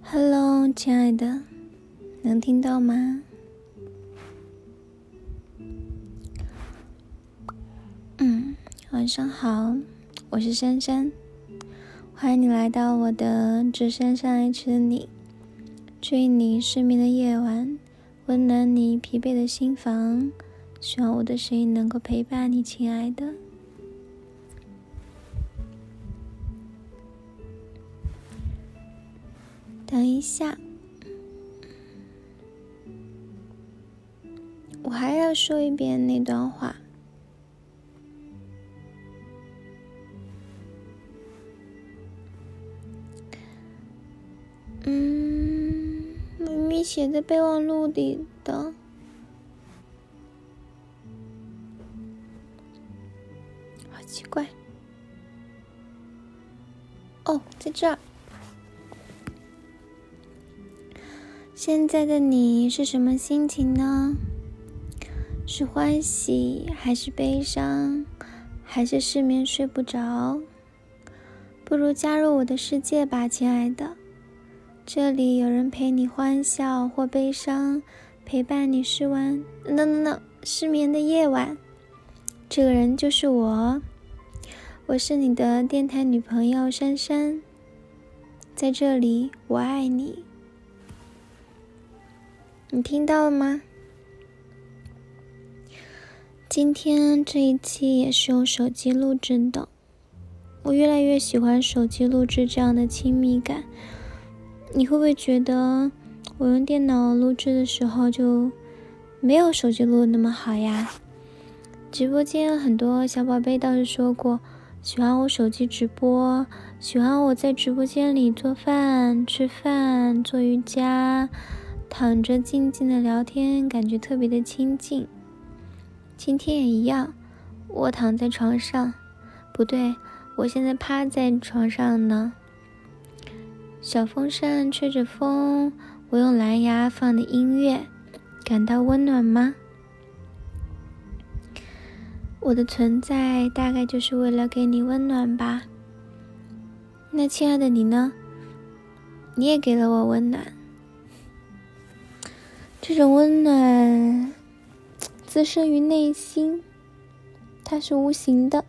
Hello， 亲爱的，能听到吗？晚上好，我是珊珊，欢迎你来到我的只身上爱吃的你，治愈你失眠的夜晚，温暖你疲惫的心房，希望我的声音能够陪伴你，亲爱的。等一下，我还要说一遍那段话。明明写在备忘录里的。好奇怪。哦，在这儿。现在的你是什么心情呢？是欢喜，还是悲伤，还是失眠睡不着？不如加入我的世界吧，亲爱的。这里有人陪你欢笑或悲伤，陪伴你失眠的夜晚。这个人就是我，我是你的电台女朋友珊珊。在这里，我爱你。你听到了吗？今天这一期也是用手机录制的。我越来越喜欢手机录制这样的亲密感。你会不会觉得我用电脑录制的时候就没有手机录的那么好呀？直播间很多小宝贝倒是说过，喜欢我手机直播，喜欢我在直播间里做饭、吃饭、做瑜伽，躺着静静的聊天，感觉特别的亲近。今天也一样，我躺在床上，不对，我现在趴在床上呢。小风扇吹着风，我用蓝牙放的音乐，感到温暖吗？我的存在大概就是为了给你温暖吧。那亲爱的你呢？你也给了我温暖。这种温暖滋生于内心，它是无形的。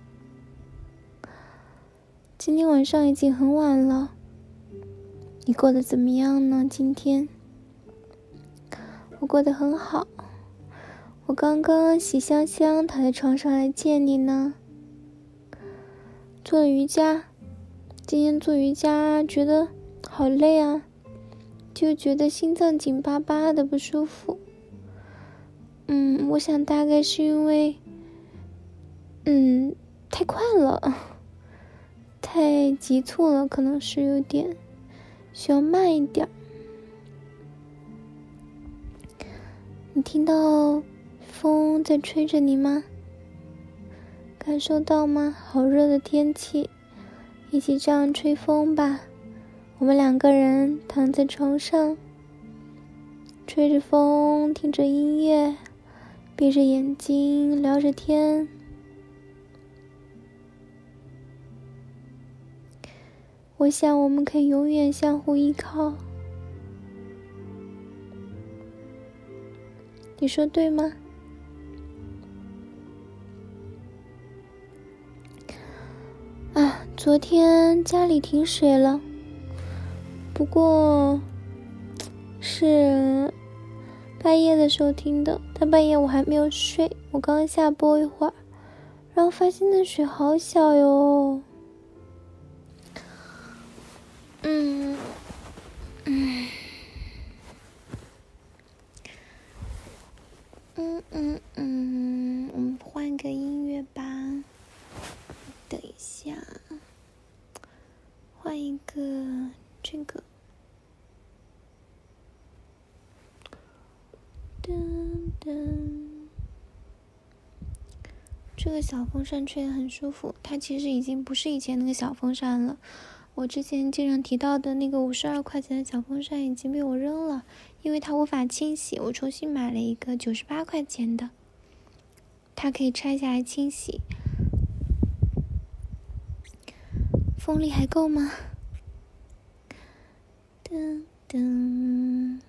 今天晚上已经很晚了，你过得怎么样呢？今天我过得很好，我刚刚洗香香躺在床上来见你呢。做了瑜伽，今天做瑜伽觉得好累啊，就觉得心脏紧巴巴的不舒服。我想大概是因为太快了，太急促了，可能是有点需要慢一点。你听到风在吹着你吗？感受到吗？好热的天气，一起这样吹风吧。我们两个人躺在床上，吹着风，听着音乐，闭着眼睛聊着天。我想我们可以永远相互依靠。你说对吗？昨天家里停水了，不过是半夜的时候停的，但半夜我还没有睡，我刚下播一会儿，然后发现那水好小哟。我们换个音乐吧。等一下，换一个这个。这个小风扇吹得很舒服，它其实已经不是以前那个小风扇了。我之前经常提到的那个52块钱的小风扇已经被我扔了，因为它无法清洗，我重新买了一个98块钱的，它可以拆下来清洗。风力还够吗？噔噔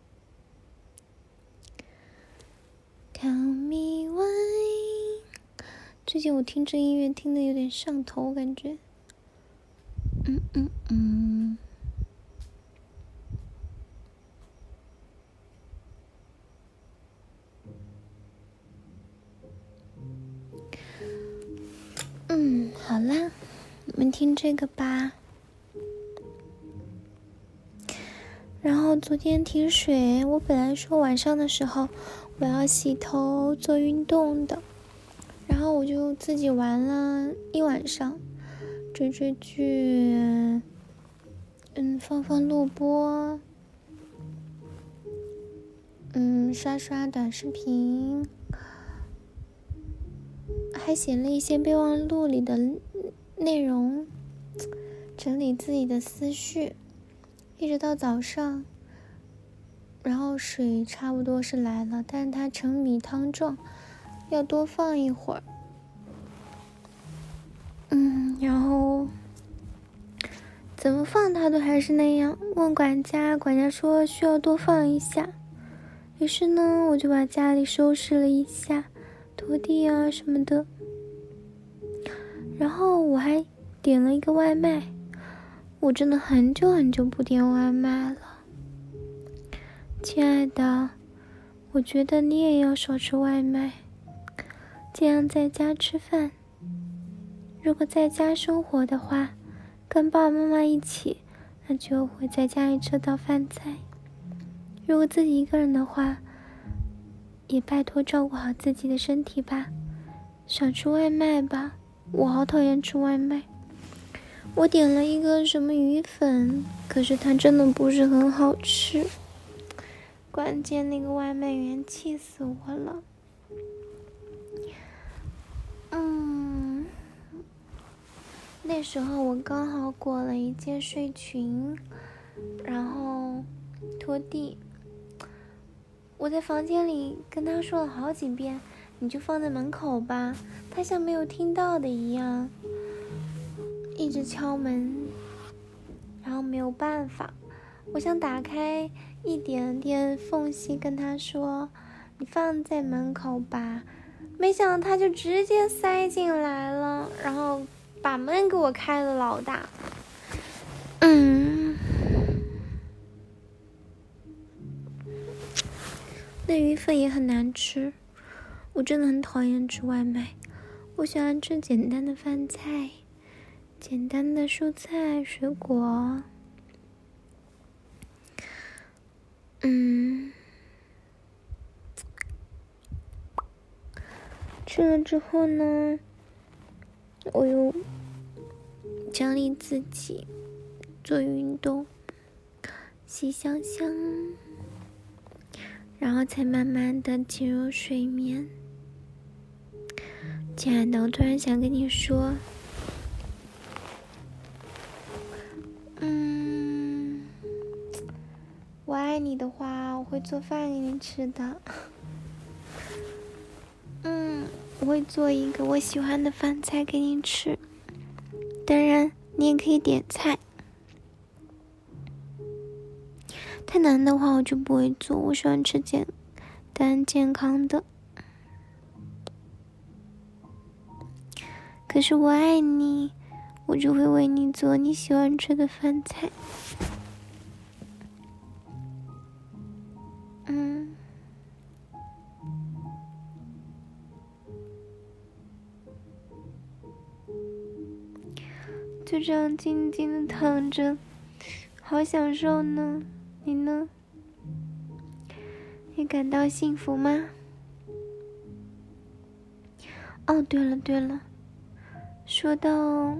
Tell me why。 最近我听这音乐听得有点上头，感觉好啦，你们听这个吧。然后昨天停水，我本来说晚上的时候我要洗头做运动的，然后我就自己玩了一晚上，追剧，放录播，刷短视频，还写了一些备忘录里的内容，整理自己的思绪，一直到早上，然后水差不多是来了，但是它成米汤状，要多放一会儿。然后怎么放它都还是那样，问管家，管家说需要多放一下。于是呢，我就把家里收拾了一下，拖地啊什么的。然后我还点了一个外卖，我真的很久不点外卖了。亲爱的，我觉得你也要少吃外卖，尽量在家吃饭。如果在家生活的话，跟爸爸妈妈一起，那就会在家里吃到饭菜。如果自己一个人的话，也拜托照顾好自己的身体吧，少吃外卖吧，我好讨厌吃外卖。我点了一个什么鱼粉，可是它真的不是很好吃，关键那个外卖员气死我了。那时候我刚好裹了一件睡裙，然后拖地。我在房间里跟他说了好几遍，你就放在门口吧，他像没有听到的一样，一直敲门，然后没有办法，我想打开一点点缝隙跟他说，你放在门口吧，没想到他就直接塞进来了，然后把门给我开了老大。那鱼粉也很难吃，我真的很讨厌吃外卖，我喜欢吃简单的饭菜，简单的蔬菜水果。吃了之后呢，我又奖励自己做运动，洗香香，然后才慢慢的进入睡眠。亲爱的，我突然想跟你说，我爱你的话，我会做饭给你吃的。我会做一个我喜欢的饭菜给你吃，当然你也可以点菜。太难的话我就不会做，我喜欢吃简单健康的。可是我爱你，我就会为你做你喜欢吃的饭菜。就这样静静的躺着，好享受呢。你呢？你感到幸福吗？哦，对了，说到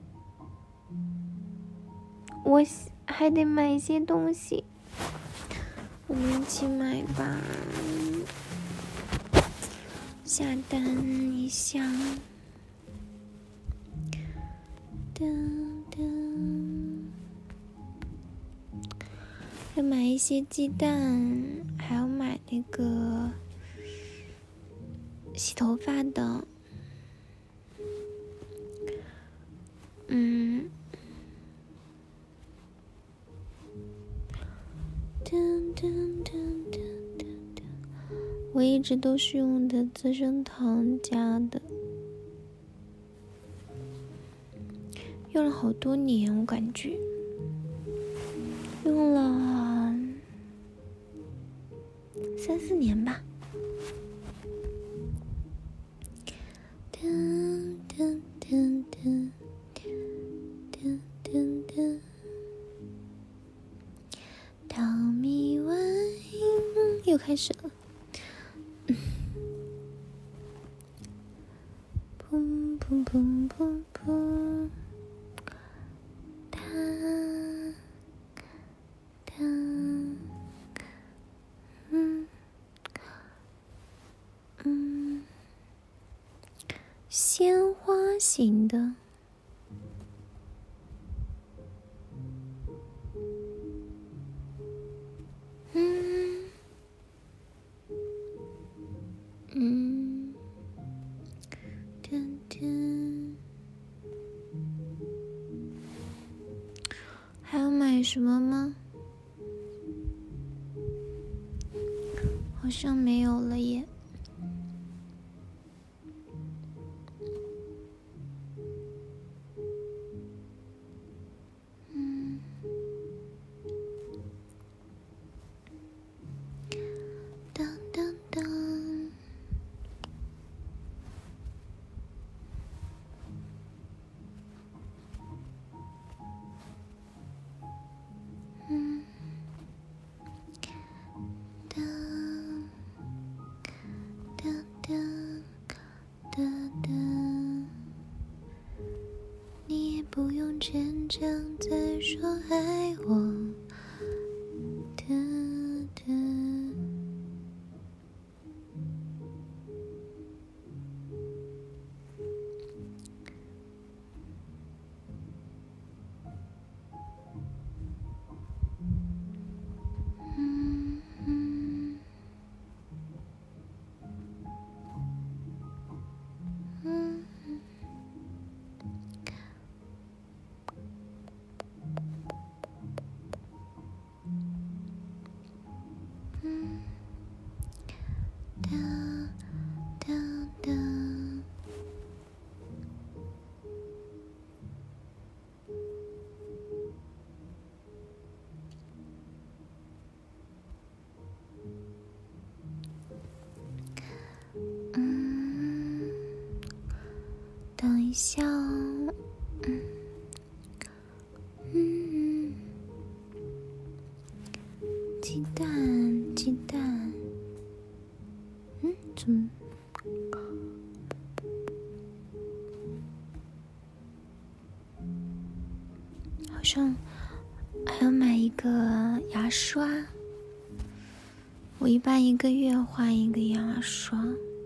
我还得买一些东西，我们一起买吧。下单一下。要买一些鸡蛋，还要买那个洗头发的。 我一直都是用的资生堂家的，用了好多年，我感觉用了3-4年吧。稻米晚又开始了。砰砰砰砰砰，哒哒，鲜花型的。还要买什么吗？好像没有了耶。当当当。你也不用坚强再说爱我。等一下哦，鸡蛋，怎么？好像还要买一个牙刷，我一般1个月换一个牙刷。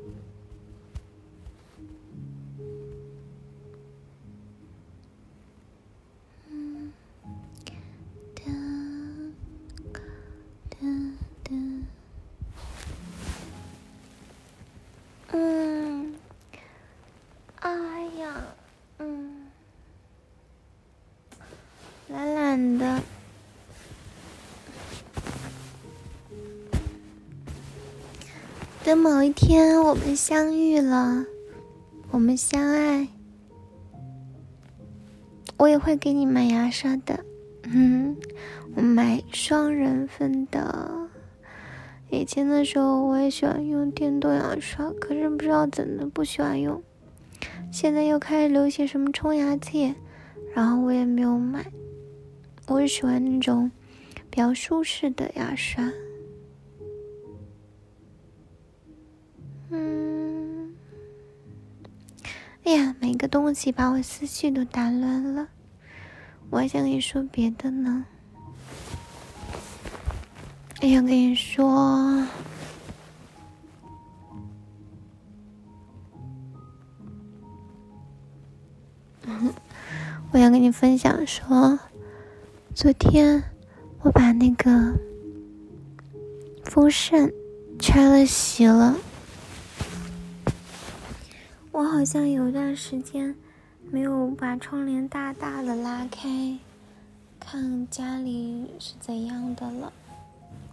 懒懒的。等某一天我们相遇了，我们相爱，我也会给你买牙刷的。我买双人份的。以前的时候我也喜欢用电动牙刷，可是不知道怎的不喜欢用。现在又开始流行什么冲牙贴，然后我也没有买。我是喜欢那种比较舒适的牙刷。哎呀，每个东西把我思绪都打乱了，我还想跟你说别的呢。我想跟你说，我想跟你分享说，昨天我把那个风扇拆了洗了。我好像有段时间没有把窗帘大大的拉开，看家里是怎样的了。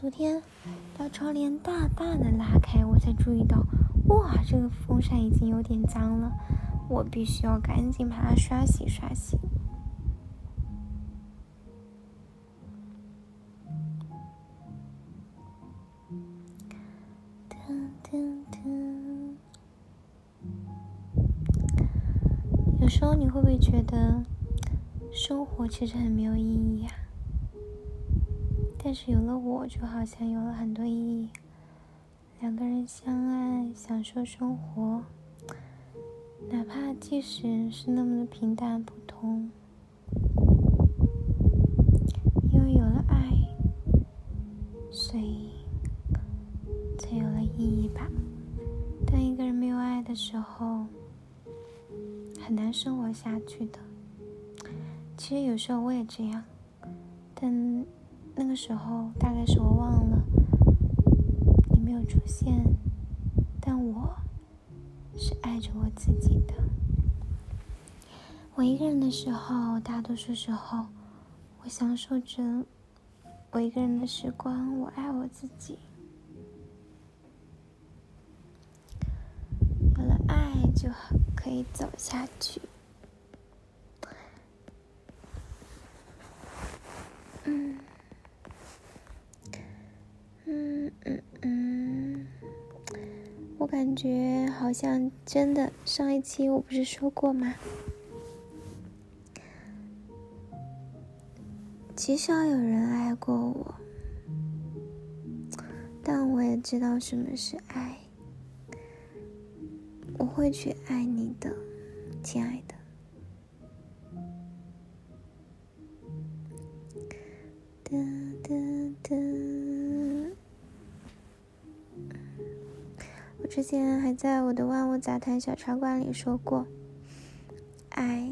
昨天把窗帘大大的拉开，我才注意到，哇，这个风扇已经有点脏了，我必须要赶紧把它刷洗刷洗。有时候你会不会觉得生活其实很没有意义啊？但是有了我，就好像有了很多意义。两个人相爱，享受生活，哪怕即使是那么的平淡普通，因为有了爱，所以才有了意义吧。当一个人没有爱的时候，很难生活下去的。其实有时候我也这样，但那个时候大概是我忘了你没有出现，但我是爱着我自己的。我一个人的时候，大多数时候我享受着我一个人的时光，我爱我自己。有了爱就可以走下去。我感觉好像真的，上一期我不是说过吗？极少有人爱过我，但我也知道什么是爱。我会去爱你的，亲爱的。哒哒哒。我之前还在我的万物杂谈小茶馆里说过，爱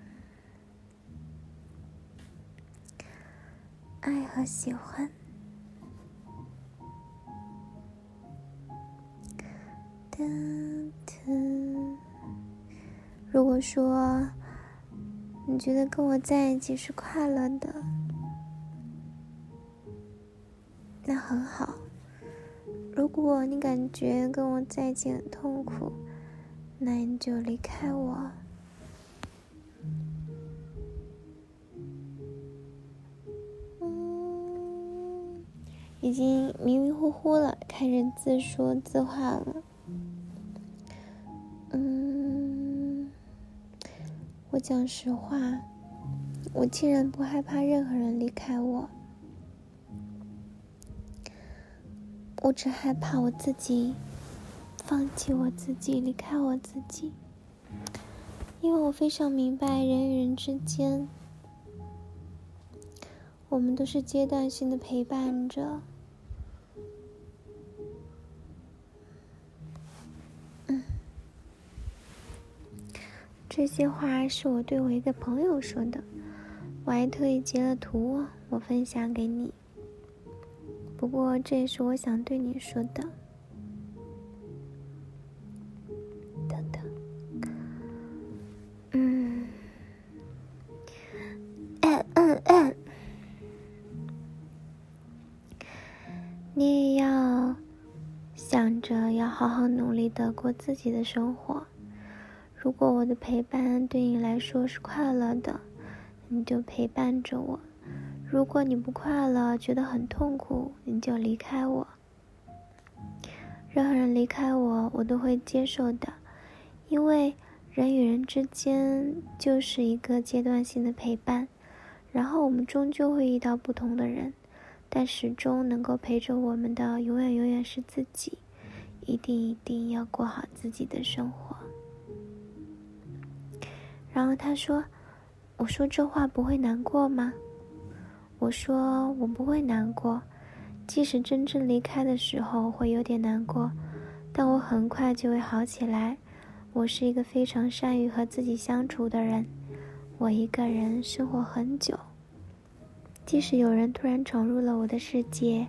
和喜欢。如果说你觉得跟我在一起是快乐的，那很好。如果你感觉跟我在一起很痛苦，那你就离开我。已经迷迷糊糊了，开始自说自话了。我讲实话，我竟然不害怕任何人离开我，我只害怕我自己放弃我自己，离开我自己。因为我非常明白，人与人之间，我们都是阶段性的陪伴着。这些话是我对我一个朋友说的，我还特意截了图，我分享给你。不过这也是我想对你说的。等等，你也要想着要好好努力的过自己的生活。如果我的陪伴对你来说是快乐的，你就陪伴着我；如果你不快乐，觉得很痛苦，你就离开我。任何人离开我，我都会接受的，因为人与人之间就是一个阶段性的陪伴，然后我们终究会遇到不同的人，但始终能够陪着我们的，永远永远是自己。一定要过好自己的生活。然后他说，我说这话不会难过吗？我说我不会难过，即使真正离开的时候会有点难过，但我很快就会好起来。我是一个非常善于和自己相处的人，我一个人生活很久，即使有人突然闯入了我的世界，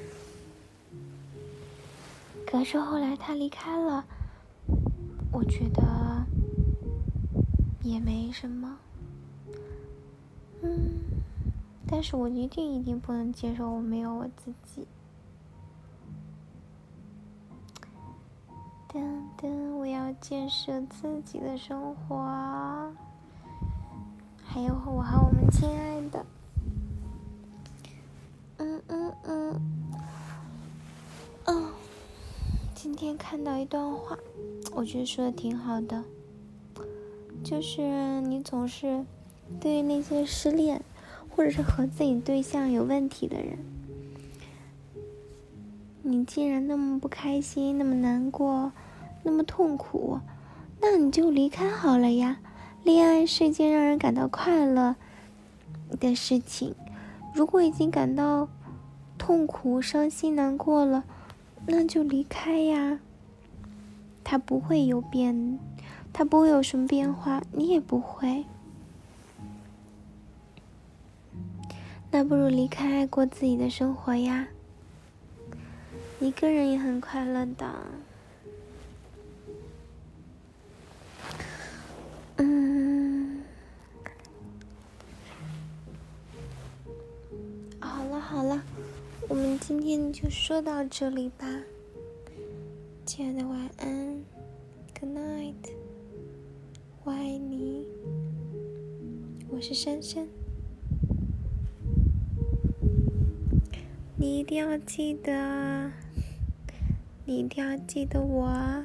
可是后来他离开了，我觉得也没什么。但是我一定不能接受我没有我自己。 我要建设自己的生活，还有我和我们亲爱的。今天看到一段话，我觉得说的挺好的，就是你总是对于那些失恋或者是和自己对象有问题的人，你既然那么不开心，那么难过，那么痛苦，那你就离开好了呀。恋爱是一件让人感到快乐的事情，如果已经感到痛苦、伤心、难过了，那就离开呀。他不会有什么变化，你也不会。那不如离开，过自己的生活呀。一个人也很快乐的。好了，我们今天就说到这里吧。亲爱的，晚安 ，Good night， 我爱你，我是珊珊，你一定要记得我。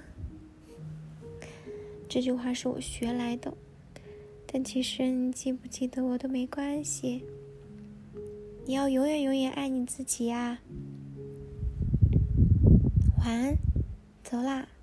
这句话是我学来的，但其实你记不记得我都没关系。你要永远爱你自己呀。晚安，走啦。